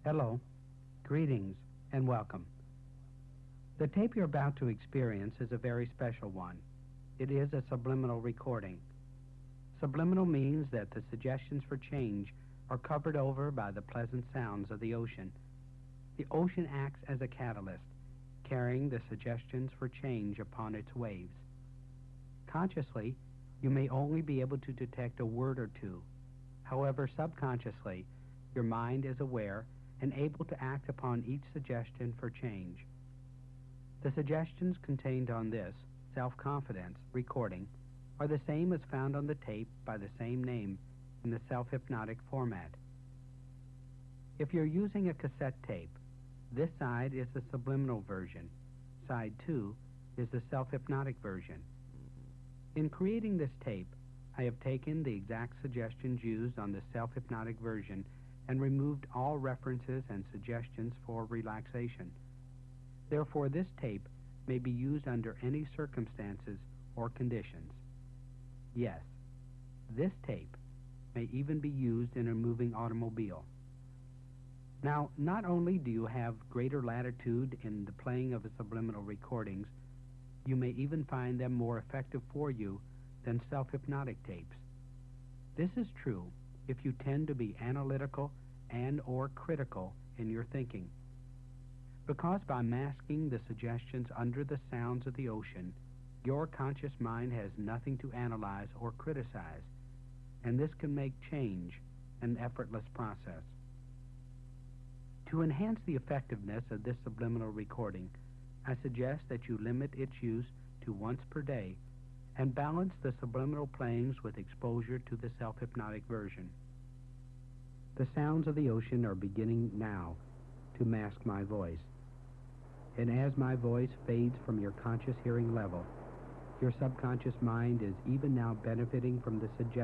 Hello, greetings, and welcome. The tape you're about to experience is a very special one. It is a subliminal recording. Subliminal means that the suggestions for change are covered over by the pleasant sounds of the ocean. The ocean acts as a catalyst, carrying the suggestions for change upon its waves. Consciously, you may only be able to detect a word or two. However, subconsciously, your mind is aware and able to act upon each suggestion for change. The suggestions contained on this self-confidence recording are the same as found on the tape by the same name in the self-hypnotic format. If you're using a cassette tape, this side is the subliminal version. Side 2 is the self-hypnotic version. In creating this tape, I have taken the exact suggestions used on the self-hypnotic version and removed all references and suggestions for relaxation. Therefore, this tape may be used under any circumstances or conditions. Yes, this tape may even be used in a moving automobile. Now, not only do you have greater latitude in the playing of the subliminal recordings, you may even find them more effective for you than self-hypnotic tapes. This is true if you tend to be analytical and or critical in your thinking. Because by masking the suggestions under the sounds of the ocean, your conscious mind has nothing to analyze or criticize, and this can make change an effortless process. To enhance the effectiveness of this subliminal recording, I suggest that you limit its use to once per day and balance the subliminal playings with exposure to the self-hypnotic version. The sounds of the ocean are beginning now to mask my voice. And as my voice fades from your conscious hearing level, your subconscious mind is even now benefiting from the suggestion